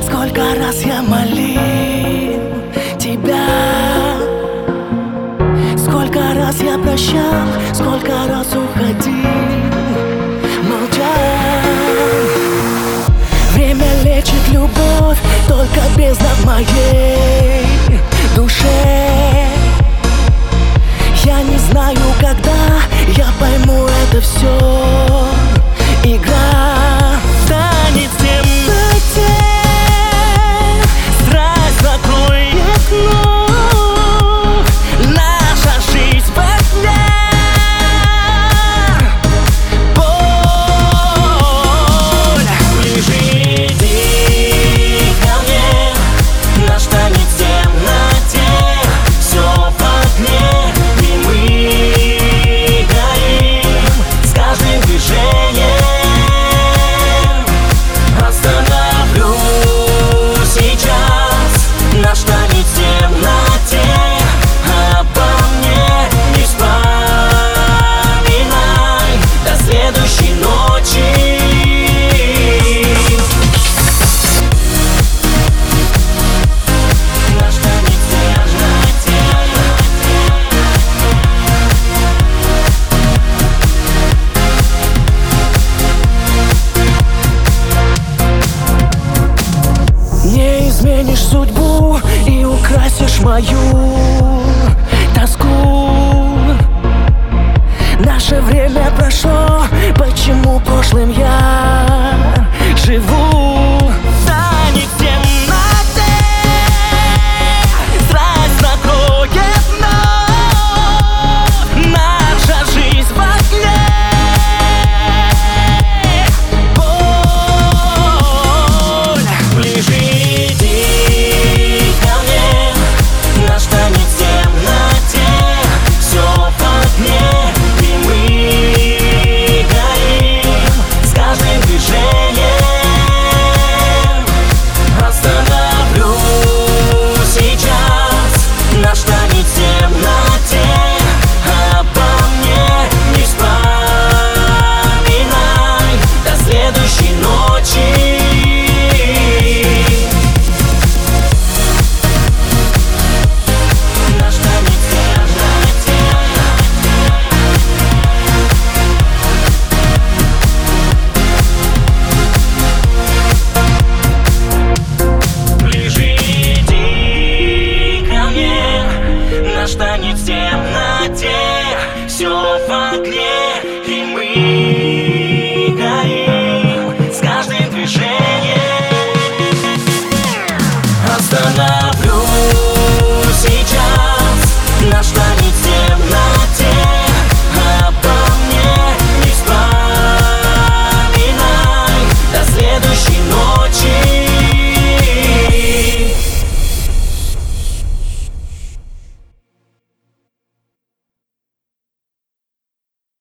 Сколько раз я молил тебя, сколько раз я прощал, сколько раз уходил, молчал. Время лечит любовь, только бездна в моей душе. Я не знаю, когда я пойму, это все игра. Станет темноте, страсть закроет вновь, наша жизнь во тьме. Боль, ближе иди ко мне, настанет темноте, все в огне, и мы горим с каждым движением. Остановлю сейчас, настанет темноте, обо мне не вспоминай до следующей ночи. Настанет темноте. Не изменишь судьбу и украсишь мою тоску. Наше время прошло, почему прошлым я живу? Станет темноте, страсть накроет вновь, наша жизнь в огне. Боль, ближе иди ко мне, настанет темноте, все в огне, и мы горим с каждым движением. Остановлю сейчас, настанет темноте, обо мне не вспоминай до следующей ночи. Настанет темноте. Ближе иди ко мне, настанет темноте, все в огне, и мы горим с каждым движением. Останови